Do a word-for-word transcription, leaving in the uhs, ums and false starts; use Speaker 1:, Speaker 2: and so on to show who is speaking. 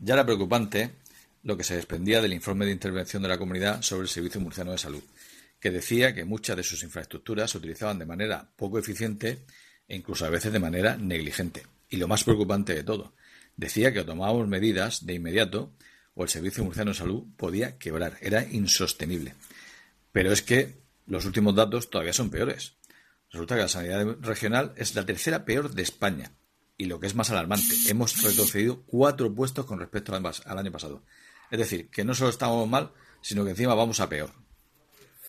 Speaker 1: Ya era preocupante lo que se desprendía del informe de intervención de la Comunidad sobre el Servicio Murciano de Salud, que decía que muchas de sus infraestructuras se utilizaban de manera poco eficiente e incluso a veces de manera negligente. Y lo más preocupante de todo, decía que o tomábamos medidas de inmediato o el Servicio Murciano de Salud podía quebrar. Era insostenible. Pero es que los últimos datos todavía son peores. Resulta que la sanidad regional es la tercera peor de España. Y lo que es más alarmante, hemos retrocedido cuatro puestos con respecto al año pasado. Es decir, que no solo estamos mal, sino que encima vamos a peor.